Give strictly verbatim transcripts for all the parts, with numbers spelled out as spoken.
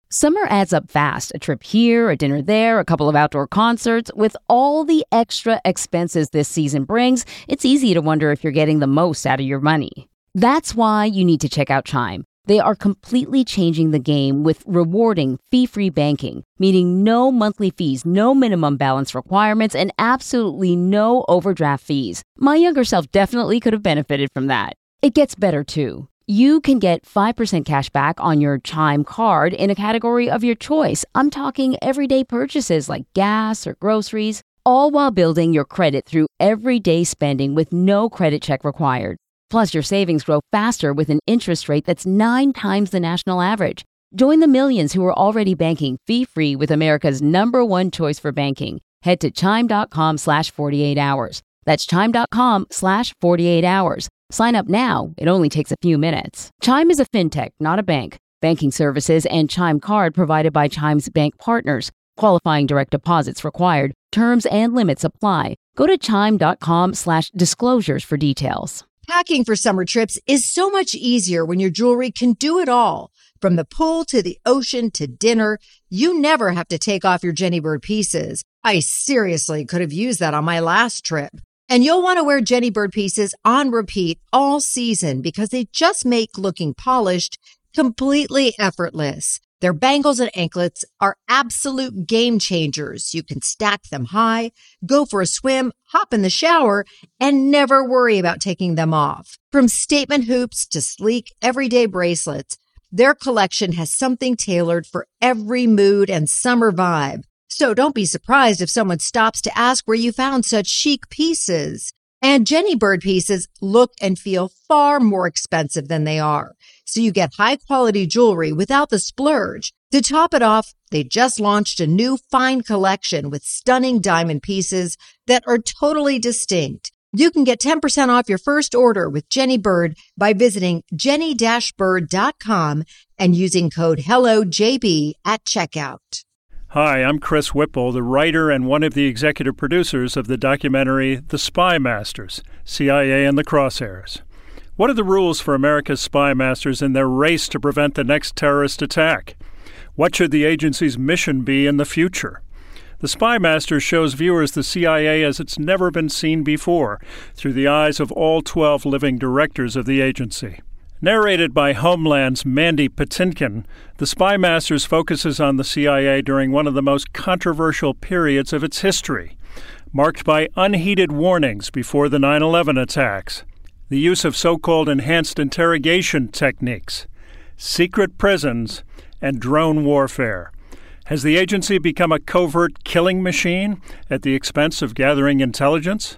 Summer adds up fast. A trip here, a dinner there, a couple of outdoor concerts. With all the extra expenses this season brings, it's easy to wonder if you're getting the most out of your money. That's why you need to check out Chime. They are completely changing the game with rewarding fee-free banking, meaning no monthly fees, no minimum balance requirements, and absolutely no overdraft fees. My younger self definitely could have benefited from that. It gets better, too. You can get five percent cash back on your Chime card in a category of your choice. I'm talking everyday purchases like gas or groceries, all while building your credit through everyday spending with no credit check required. Plus, your savings grow faster with an interest rate that's nine times the national average. Join the millions who are already banking fee-free with America's number one choice for banking. Head to chime.com slash 48 hours. That's chime.com slash 48 hours. Sign up now. It only takes a few minutes. Chime is a fintech, not a bank. Banking services and Chime Card provided by Chime's bank partners. Qualifying direct deposits required. Terms and limits apply. Go to chime.com slash disclosures for details. Packing for summer trips is so much easier when your jewelry can do it all. From the pool to the ocean to dinner, you never have to take off your Jenny Bird pieces. I seriously could have used that on my last trip. And you'll want to wear Jenny Bird pieces on repeat all season because they just make looking polished completely effortless. Their bangles and anklets are absolute game changers. You can stack them high, go for a swim, hop in the shower, and never worry about taking them off. From statement hoops to sleek everyday bracelets, their collection has something tailored for every mood and summer vibe. So don't be surprised if someone stops to ask where you found such chic pieces. And Jenny Bird pieces look and feel far more expensive than they are. So you get high quality jewelry without the splurge. To top it off, they just launched a new fine collection with stunning diamond pieces that are totally distinct. You can get ten percent off your first order with Jenny Bird by visiting jenny dash bird dot com and using code hello J B at checkout. Hi, I'm Chris Whipple, the writer and one of the executive producers of the documentary The Spy Masters, C I A and the Crosshairs. What are the rules for America's spy masters in their race to prevent the next terrorist attack? What should the agency's mission be in the future? The Spy Masters shows viewers the C I A as it's never been seen before, through the eyes of all twelve living directors of the agency. Narrated by Homeland's Mandy Patinkin, The Spy Masters focuses on the C I A during one of the most controversial periods of its history, marked by unheeded warnings before the nine eleven attacks, the use of so-called enhanced interrogation techniques, secret prisons, and drone warfare. Has the agency become a covert killing machine at the expense of gathering intelligence?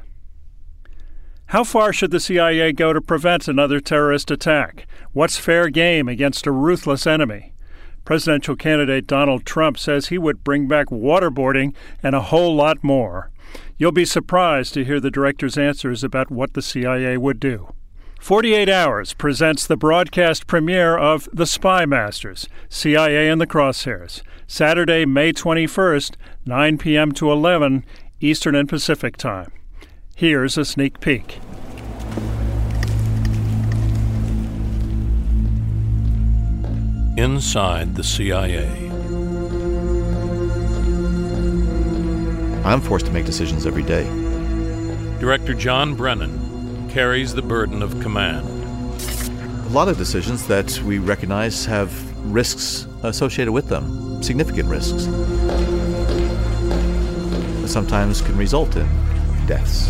How far should the C I A go to prevent another terrorist attack? What's fair game against a ruthless enemy? Presidential candidate Donald Trump says he would bring back waterboarding and a whole lot more. You'll be surprised to hear the director's answers about what the C I A would do. forty-eight hours presents the broadcast premiere of The Spy Masters, C I A and the Crosshairs, Saturday, May twenty-first, nine p.m. to eleven Eastern and Pacific Time. Here's a sneak peek. Inside the C I A. I'm forced to make decisions every day. Director John Brennan carries the burden of command. A lot of decisions that we recognize have risks associated with them, significant risks. Sometimes can result in deaths.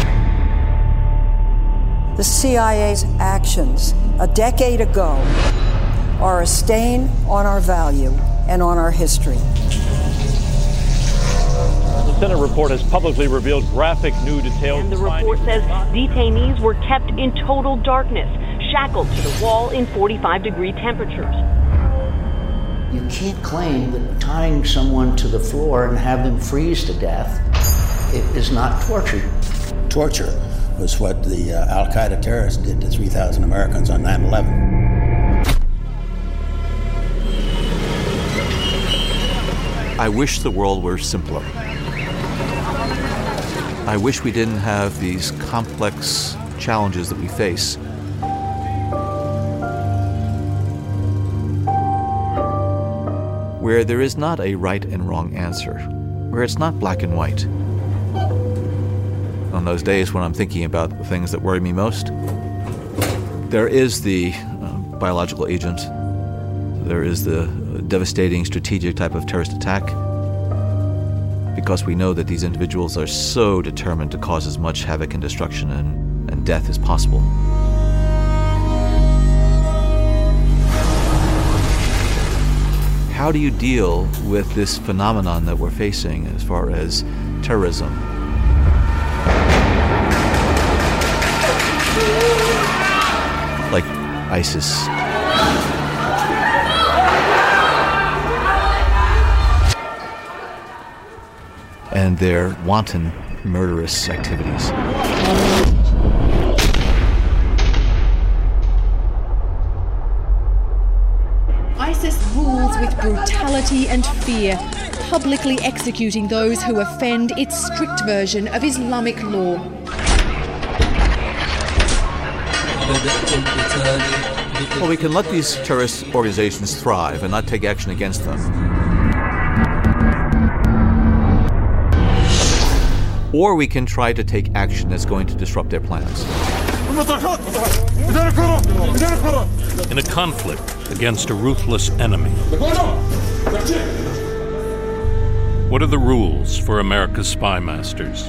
The C I A's actions a decade ago are a stain on our value and on our history. The Senate report has publicly revealed graphic new details. And the report says detainees were kept in total darkness, shackled to the wall in forty-five degree temperatures. You can't claim that tying someone to the floor and have them freeze to death it is not torture. Torture was what the uh, Al-Qaeda terrorists did to three thousand Americans on nine eleven. I wish the world were simpler. I wish we didn't have these complex challenges that we face. where there is not a right and wrong answer, where it's not black and white. On those days when I'm thinking about the things that worry me most, there is the uh, biological agent, there is the devastating strategic type of terrorist attack, because we know that these individuals are so determined to cause as much havoc and destruction and, and death as possible. How do you deal with this phenomenon that we're facing as far as terrorism? Like ISIS. And their wanton, murderous activities. ISIS rules with brutality and fear, publicly executing those who offend its strict version of Islamic law. Well, we can let these terrorist organizations thrive and not take action against them. Or we can try to take action that's going to disrupt their plans. In a conflict against a ruthless enemy, what are the rules for America's spy masters?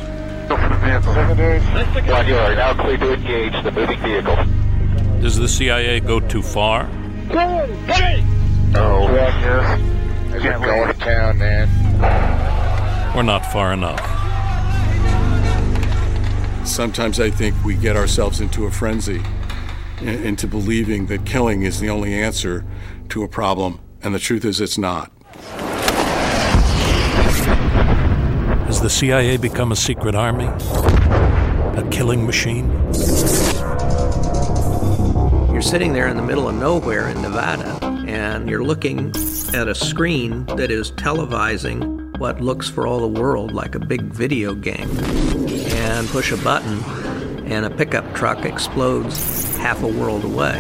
You are now clear to engage the moving vehicle. Does the C I A go too far? No. You're going to town, man. Or not far enough? Sometimes I think we get ourselves into a frenzy, into believing that killing is the only answer to a problem, and the truth is it's not. Has the C I A become a secret army? A killing machine? You're sitting there in the middle of nowhere in Nevada, and you're looking at a screen that is televising what looks for all the world like a big video game, and push a button and a pickup truck explodes half a world away.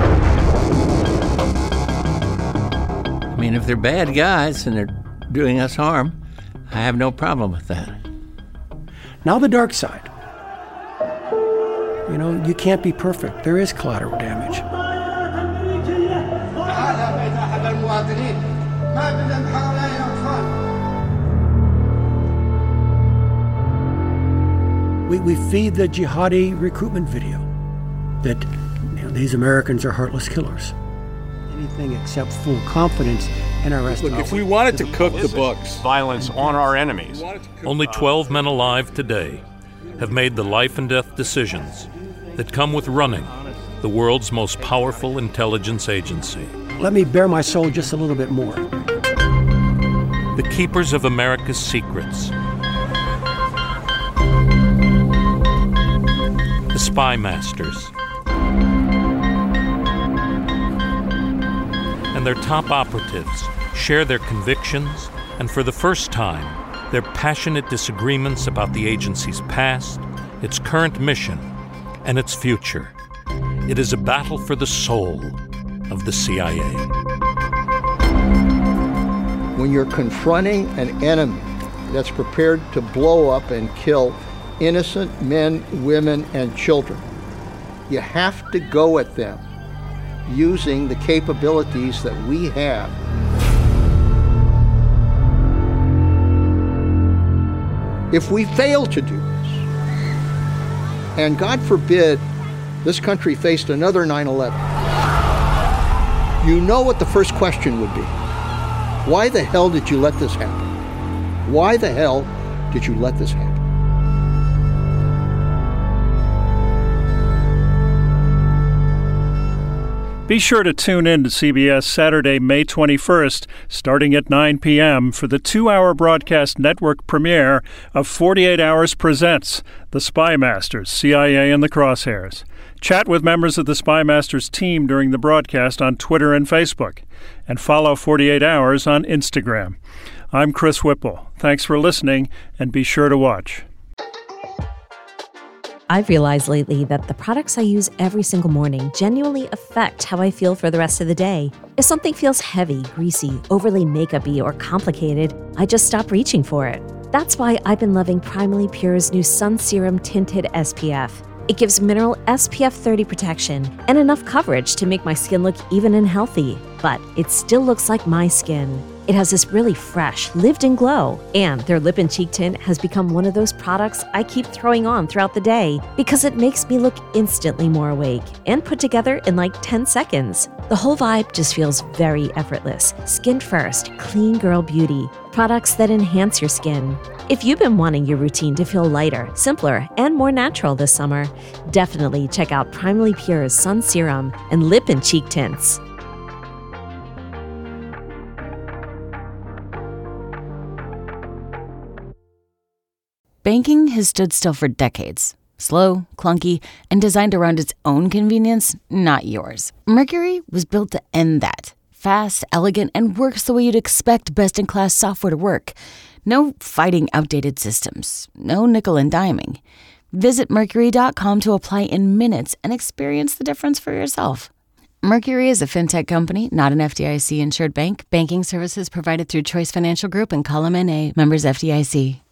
I mean, if they're bad guys and they're doing us harm, I have no problem with that. Now the dark side. You know, you can't be perfect. There is collateral damage. We, we feed the jihadi recruitment video that you know, these Americans are heartless killers. Anything except full confidence in our estimate. Look, if we wanted to cook the books, violence on our enemies. Only twelve men alive today have made the life and death decisions that come with running the world's most powerful intelligence agency. Let me bare my soul just a little bit more. The keepers of America's secrets. The spy masters. And their top operatives share their convictions and, for the first time, their passionate disagreements about the agency's past, its current mission, and its future. It is a battle for the soul of the C I A. When you're confronting an enemy that's prepared to blow up and kill innocent men, women, and children, you have to go at them using the capabilities that we have. If we fail to do this, and God forbid this country faced another nine eleven, you know what the first question would be. Why the hell did you let this happen? Why the hell did you let this happen? Be sure to tune in to C B S Saturday, May twenty-first, starting at nine p.m. for the two-hour broadcast network premiere of forty-eight hours Presents, The Spy Masters, C I A and the Crosshairs. Chat with members of the Spy Masters team during the broadcast on Twitter and Facebook, and follow forty-eight hours on Instagram. I'm Chris Whipple. Thanks for listening, and be sure to watch. I've realized lately that the products I use every single morning genuinely affect how I feel for the rest of the day. If something feels heavy, greasy, overly makeup-y, or complicated, I just stop reaching for it. That's why I've been loving Primally Pure's new Sun Serum Tinted S P F. It gives mineral S P F thirty protection and enough coverage to make my skin look even and healthy, but it still looks like my skin. It has this really fresh, lived-in glow, and their lip and cheek tint has become one of those products I keep throwing on throughout the day because it makes me look instantly more awake and put together in like ten seconds. The whole vibe just feels very effortless. Skin first, clean girl beauty. Products that enhance your skin. If you've been wanting your routine to feel lighter, simpler, and more natural this summer, definitely check out Primally Pure's Sun Serum and Lip and Cheek Tints. Banking has stood still for decades. Slow, clunky, and designed around its own convenience, not yours. Mercury was built to end that. Fast, elegant, and works the way you'd expect best-in-class software to work. No fighting outdated systems. No nickel and diming. Visit Mercury dot com to apply in minutes and experience the difference for yourself. Mercury is a fintech company, not an F D I C-insured bank. Banking services provided through Choice Financial Group and Column N A, members F D I C.